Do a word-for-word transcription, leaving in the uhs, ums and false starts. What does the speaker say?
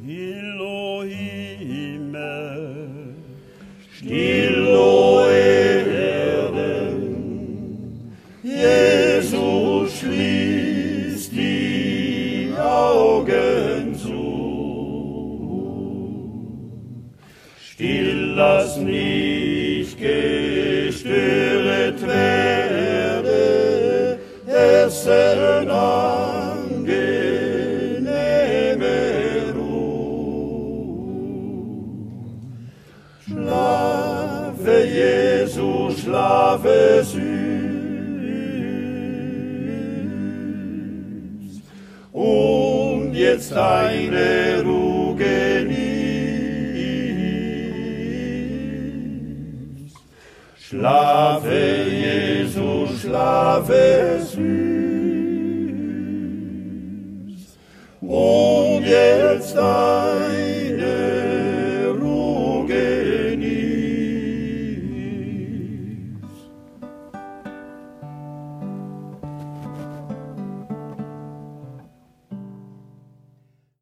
Still, o Himmel, Still, o Erden, Jesus schließt die Augen zu. Still, lass nicht gestört werde, Essen angenehme Ruh. Schlafe, Jesus, schlafe süß, und jetzt deine Ruhe genieß. Schlafe, Jesus, schlafe süß, und jetzt deine